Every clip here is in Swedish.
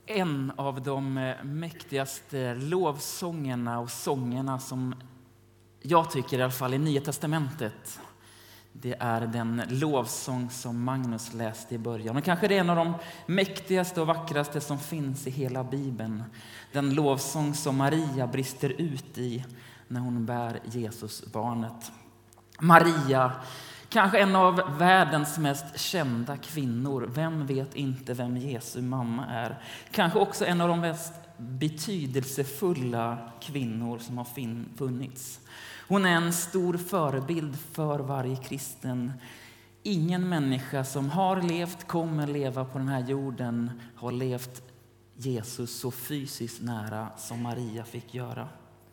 En av de mäktigaste lovsångerna och sångerna som jag tycker i alla fall i Nya testamentet, det är den lovsång som Magnus läste i början. Och kanske det är en av de mäktigaste och vackraste som finns i hela Bibeln. Den lovsång som Maria brister ut i när hon bär Jesusbarnet. Maria, kanske en av världens mest kända kvinnor. Vem vet inte vem Jesu mamma är? Kanske också en av de mest betydelsefulla kvinnor som har funnits. Hon är en stor förebild för varje kristen. Ingen människa som har levt, kommer leva på den här jorden har levt Jesus så fysiskt nära som Maria fick göra.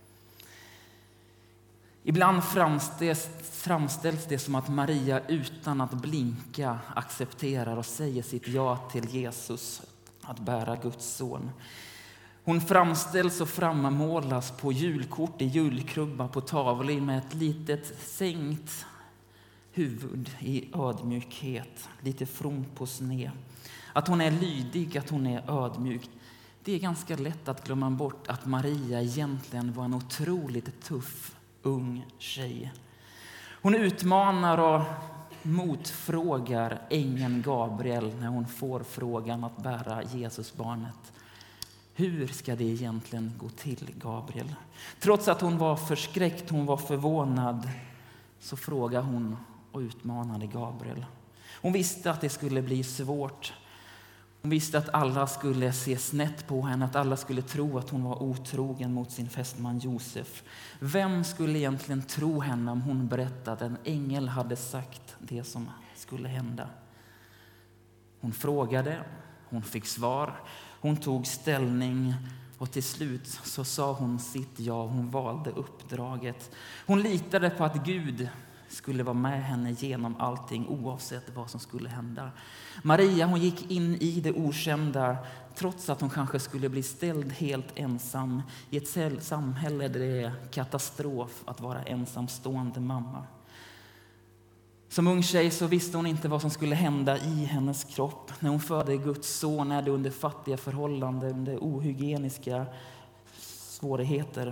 Ibland framställs det som att Maria utan att blinka accepterar och säger sitt ja till Jesus, att bära Guds son. Hon framställs och frammålas på julkort, i julkrubba, på tavlor med ett litet sänkt huvud i ödmjukhet, lite fromt på sned. Att hon är lydig, att hon är ödmjuk. Det är ganska lätt att glömma bort att Maria egentligen var en otroligt tuff ung tjej. Hon utmanar och motfrågar ängeln Gabriel när hon får frågan att bära Jesusbarnet. Hur ska det egentligen gå till, Gabriel? Trots att hon var förskräckt, hon var förvånad, så frågade hon och utmanade Gabriel. Hon visste att det skulle bli svårt. Hon visste att alla skulle se snett på henne, att alla skulle tro att hon var otrogen mot sin fästman Josef. Vem skulle egentligen tro henne om hon berättade att en ängel hade sagt det som skulle hända? Hon frågade, hon fick svar, hon tog ställning och till slut så sa hon sitt ja, hon valde uppdraget. Hon litade på att Gud skulle vara med henne genom allting oavsett vad som skulle hända. Maria, hon gick in i det okända trots att hon kanske skulle bli ställd helt ensam i ett samhälle där det är katastrof att vara ensamstående mamma. Som ung tjej så visste hon inte vad som skulle hända i hennes kropp. När hon födde Guds son är det under fattiga förhållanden, under ohygieniska svårigheter.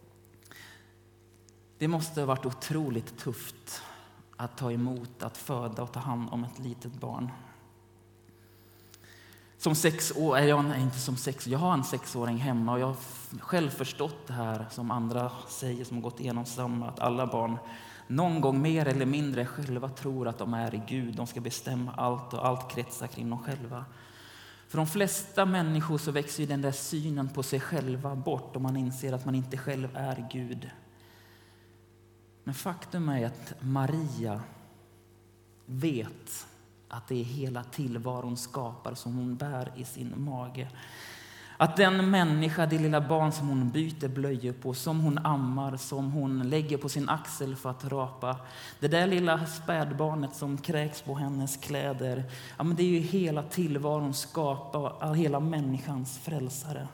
Det måste ha varit otroligt tufft att ta emot, att föda och ta hand om ett litet barn. Som 6 år, jag har en 6-åring hemma och jag har själv förstått det här som andra säger som har gått igenom samma, att alla barn någon gång mer eller mindre själva tror att de är i Gud. De ska bestämma allt och allt kretsar kring dem själva. För de flesta människor så växer ju den där synen på sig själva bort om man inser att man inte själv är Gud. Men faktum är att Maria vet att det är hela tillvaron skapar som hon bär i sin mage. Att den människa, det lilla barn som hon byter blöjor på, som hon ammar, som hon lägger på sin axel för att rapa. Det där lilla spädbarnet som kräks på hennes kläder. Ja, men det är ju hela tillvaron skapar, hela människans frälsare.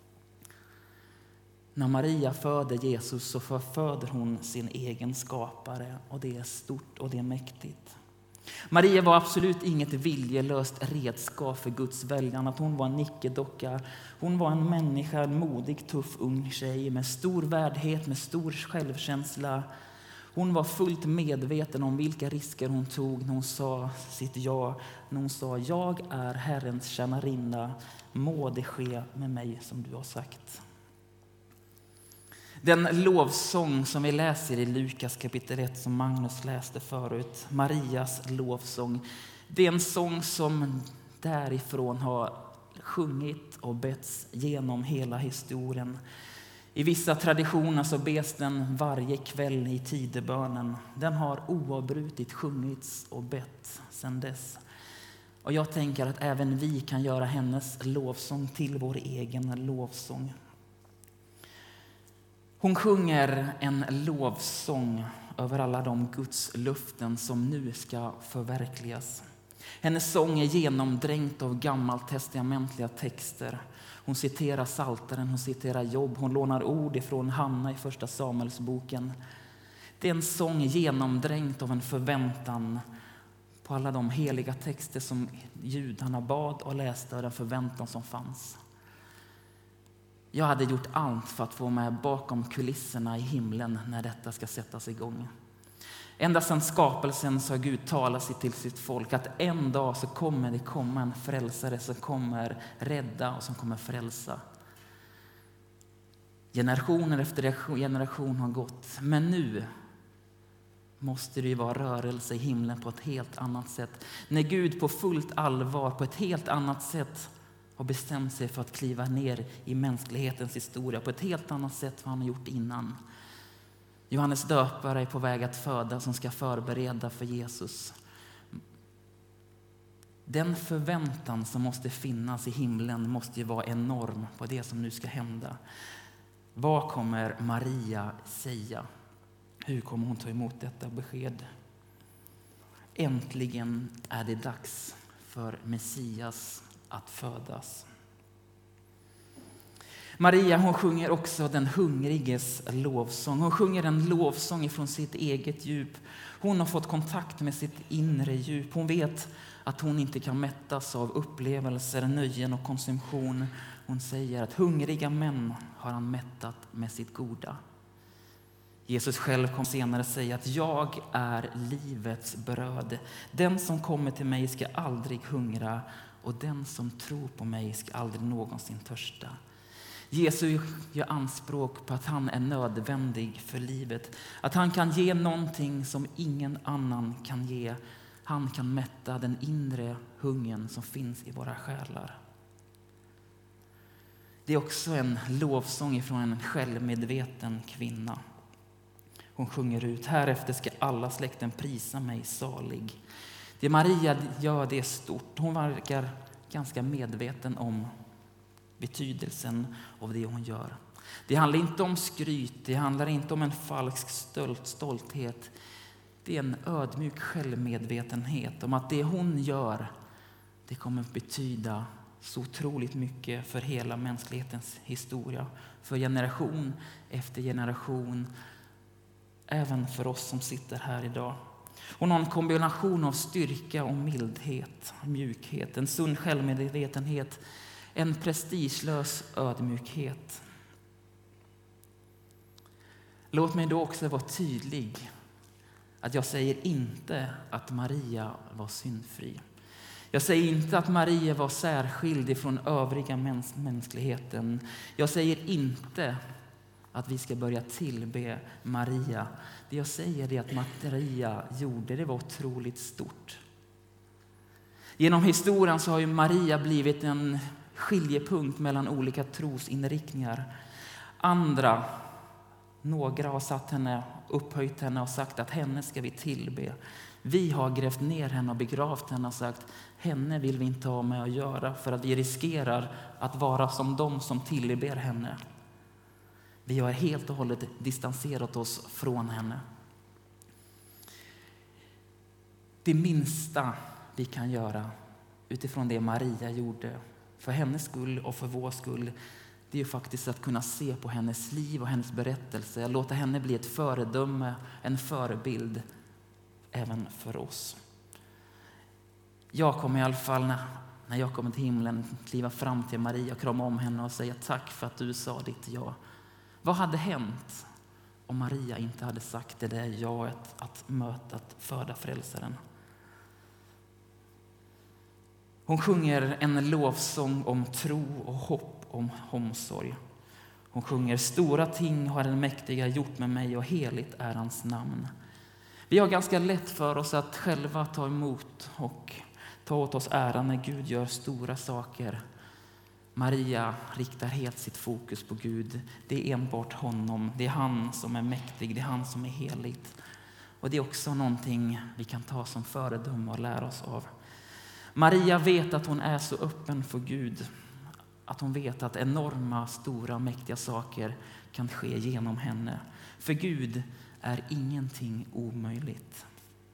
När Maria föder Jesus så förföder hon sin egen skapare, och det är stort och det är mäktigt. Maria var absolut inget viljelöst redskap för Guds väljan, att hon var en nickedocka. Hon var en människa, en modig, tuff, ung tjej med stor värdhet, med stor självkänsla. Hon var fullt medveten om vilka risker hon tog när hon sa sitt ja. När hon sa, jag är Herrens tjänarinna, må det ske med mig som du har sagt. Den lovsång som vi läser i Lukas kapitel 1 som Magnus läste förut, Marias lovsång, det är en sång som därifrån har sjungit och betts genom hela historien. I vissa traditioner så bes den varje kväll i tidebönen. Den har oavbrutet sjungits och bett sedan dess. Och jag tänker att även vi kan göra hennes lovsång till vår egen lovsång. Hon sjunger en lovsång över alla de Guds löften som nu ska förverkligas. Hennes sång är genomdränkt av gammaltestamentliga texter. Hon citerar Psaltaren, hon citerar Jobb, hon lånar ord ifrån Hanna i första Samuelsboken. Det är en sång genomdränkt av en förväntan på alla de heliga texter som judarna bad och läste, och den förväntan som fanns. Jag hade gjort allt för att få med bakom kulisserna i himlen när detta ska sättas igång. Ända sedan skapelsen så har Gud talat sig till sitt folk att en dag så kommer det komma en frälsare som kommer rädda och som kommer frälsa. Generationer efter generation har gått, men nu måste det ju vara rörelse i himlen på ett helt annat sätt. När Gud på fullt allvar, på ett helt annat sätt har bestämt sig för att kliva ner i mänsklighetens historia på ett helt annat sätt än han har gjort innan. Johannes döpare är på väg att föda som ska förbereda för Jesus. Den förväntan som måste finnas i himlen måste ju vara enorm på det som nu ska hända. Vad kommer Maria säga? Hur kommer hon ta emot detta besked? Äntligen är det dags för Messias att födas. Maria, hon sjunger också den hungriges lovsång. Hon sjunger en lovsång ifrån sitt eget djup. Hon har fått kontakt med sitt inre djup. Hon vet att hon inte kan mättas av upplevelser, nöjen och konsumtion. Hon säger att hungriga män har han mättat med sitt goda. Jesus själv kom senare säga att jag är livets bröd. Den som kommer till mig ska aldrig hungra och den som tror på mig ska aldrig någonsin törsta. Jesus gör anspråk på att han är nödvändig för livet. Att han kan ge någonting som ingen annan kan ge. Han kan mätta den inre hungern som finns i våra själar. Det är också en lovsång från en självmedveten kvinna. Hon sjunger ut: härefter ska alla släkten prisa mig salig. Det Maria gör, det är stort. Hon verkar ganska medveten om betydelsen av det hon gör. Det handlar inte om skryt, det handlar inte om en falsk stolthet. Det är en ödmjuk självmedvetenhet om att det hon gör, det kommer att betyda så otroligt mycket för hela mänsklighetens historia. För generation efter generation. Även för oss som sitter här idag. Hon har en kombination av styrka och mildhet, mjukhet, en sund självmedvetenhet, en prestigelös ödmjukhet. Låt mig då också vara tydlig att jag säger inte att Maria var syndfri. Jag säger inte att Maria var särskild ifrån övriga mänskligheten. Jag säger inte att vi ska börja tillbe Maria. Det jag säger är att Maria gjorde det var otroligt stort. Genom historien så har ju Maria blivit en skiljepunkt mellan olika trosinriktningar. Några har satt henne, upphöjt henne och sagt att henne ska vi tillbe. Vi har grävt ner henne och begravt henne och sagt henne vill vi inte ha med att göra för att vi riskerar att vara som de som tillber henne. Vi har helt och hållet distanserat oss från henne. Det minsta vi kan göra utifrån det Maria gjorde för hennes skull och för vår skull, det är faktiskt att kunna se på hennes liv och hennes berättelse. Låta henne bli ett föredöme, en förebild även för oss. Jag kommer i alla fall när jag kommer till himlen kliva fram till Maria och krama om henne och säga tack för att du sa ditt ja. Vad hade hänt om Maria inte hade sagt det där jaet att föda frälsaren? Hon sjunger en lovsång om tro och hopp, om omsorg. Hon sjunger stora ting har den mäktiga gjort med mig och heligt är hans namn. Vi har ganska lätt för oss att själva ta emot och ta åt oss äran när Gud gör stora saker. Maria riktar helt sitt fokus på Gud. Det är enbart honom. Det är han som är mäktig. Det är han som är heligt. Och det är också någonting vi kan ta som föredöme och lära oss av. Maria vet att hon är så öppen för Gud. Att hon vet att enorma, stora, mäktiga saker kan ske genom henne. För Gud är ingenting omöjligt.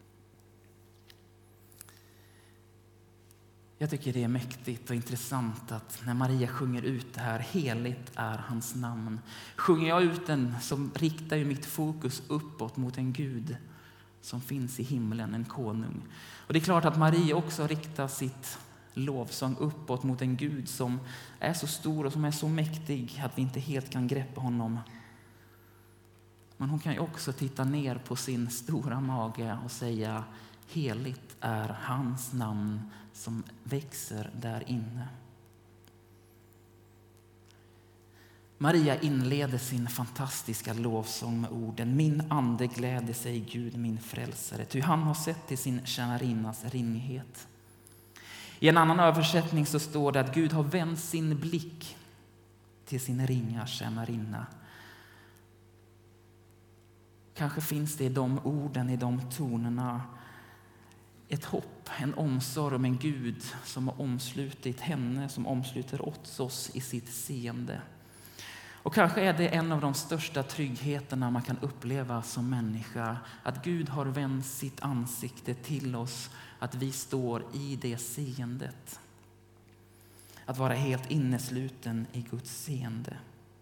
Jag tycker det är mäktigt och intressant att när Maria sjunger ut det här, heligt är hans namn. Sjunger jag ut den så riktar ju mitt fokus uppåt mot en Gud som finns i himlen, en konung. Och det är klart att Maria också riktar sitt lovsång uppåt mot en Gud som är så stor och som är så mäktig att vi inte helt kan greppa honom. Men hon kan ju också titta ner på sin stora mage och säga: heligt är hans namn som växer där inne. Maria inleder sin fantastiska lovsång med orden: min ande gläder sig Gud min frälsare, ty han har sett till sin tjänarinnas ringhet. I en annan översättning så står det att Gud har vänt sin blick till sin ringa tjänarinna. Kanske finns det i de orden, i de tonerna, ett hopp, en omsorg om en Gud som har omslutit henne, som omsluter oss i sitt seende. Och kanske är det en av de största tryggheterna man kan uppleva som människa, att Gud har vänt sitt ansikte till oss, att vi står i det seendet. Att vara helt innesluten i Guds seende.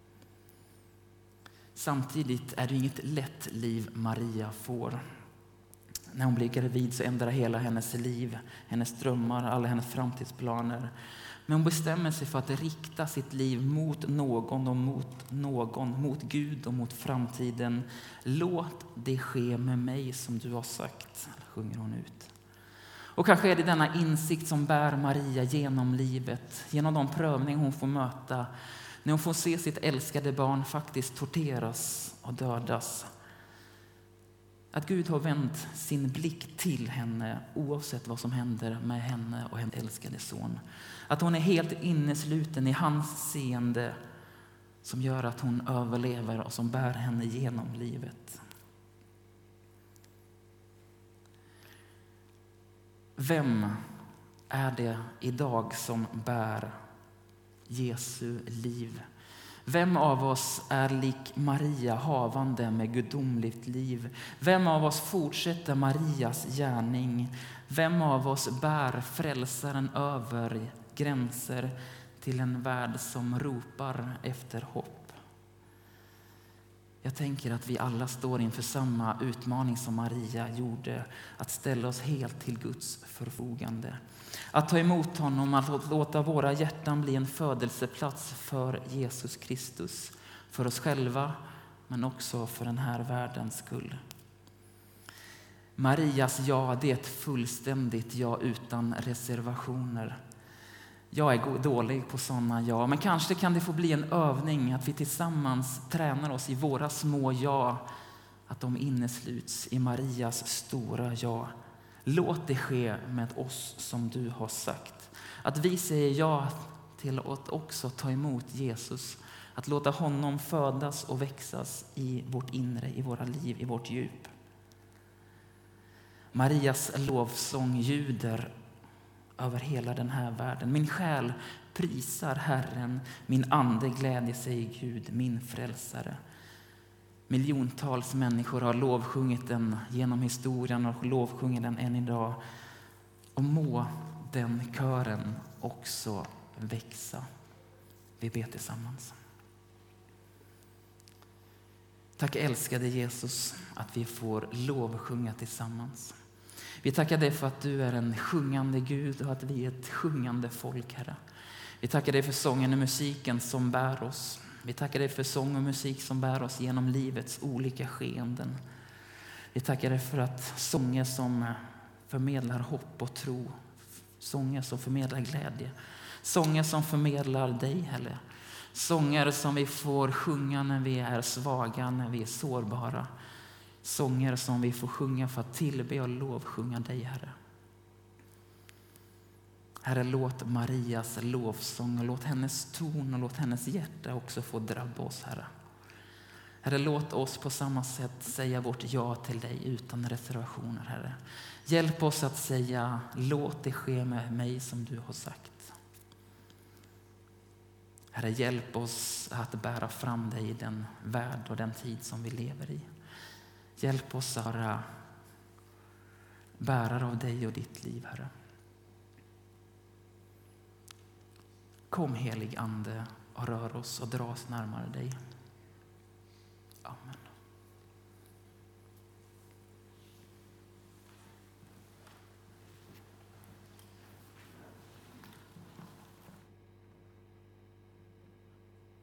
Samtidigt är det inget lätt liv Maria får. När hon blir gravid så ändrar hela hennes liv, hennes drömmar, alla hennes framtidsplaner. Men hon bestämmer sig för att rikta sitt liv mot någon och mot Gud och mot framtiden. Låt det ske med mig som du har sagt, sjunger hon ut. Och kanske är det denna insikt som bär Maria genom livet, genom de prövningar hon får möta, när hon får se sitt älskade barn faktiskt torteras och dödas. Att Gud har vänt sin blick till henne oavsett vad som händer med henne och hennes älskade son. Att hon är helt innesluten i hans seende som gör att hon överlever och som bär henne genom livet. Vem är det idag som bär Jesu liv? Vem av oss är lik Maria havande med gudomligt liv? Vem av oss fortsätter Marias gärning? Vem av oss bär frälsaren över gränser till en värld som ropar efter hopp? Jag tänker att vi alla står inför samma utmaning som Maria gjorde, att ställa oss helt till Guds förfogande. Att ta emot honom, att låta våra hjärtan bli en födelseplats för Jesus Kristus, för oss själva men också för den här världens skull. Marias ja, det är ett fullständigt ja utan reservationer. Jag är dålig på sådana ja, men kanske kan det få bli en övning att vi tillsammans tränar oss i våra små ja, att de innesluts i Marias stora ja. Låt det ske med oss som du har sagt. Att vi säger ja till att också ta emot Jesus, att låta honom födas och växas i vårt inre, i våra liv, i vårt djup. Marias lovsång ljuder över hela den här världen. Min själ prisar Herren, min ande glädjer sig i Gud, min frälsare. Miljontals människor har lovsjungit den genom historien och lovsjunger den än idag. Och må den kören också växa. Vi ber tillsammans. Tack älskade Jesus att vi får lovsjunga tillsammans. Vi tackar dig för att du är en sjungande Gud och att vi är ett sjungande folk, Herre. Vi tackar dig för sången och musiken som bär oss. Vi tackar dig för sång och musik som bär oss genom livets olika skeenden. Vi tackar dig för att sånger som förmedlar hopp och tro, sånger som förmedlar glädje, sånger som förmedlar dig, Herre. Sånger som vi får sjunga när vi är svaga, när vi är sårbara. Sånger som vi får sjunga för att tillbe och lovsjunga dig, Herre. Herre, låt Marias lovsång och låt hennes ton och låt hennes hjärta också få drabba oss, Herre. Herre, låt oss på samma sätt säga vårt ja till dig utan reservationer, Herre. Hjälp oss att säga, låt det ske med mig som du har sagt. Herre, hjälp oss att bära fram dig i den värld och den tid som vi lever i. Hjälp oss att vara bärare av dig och ditt liv, Herre. Kom helig ande och rör oss och dra oss närmare dig. Amen.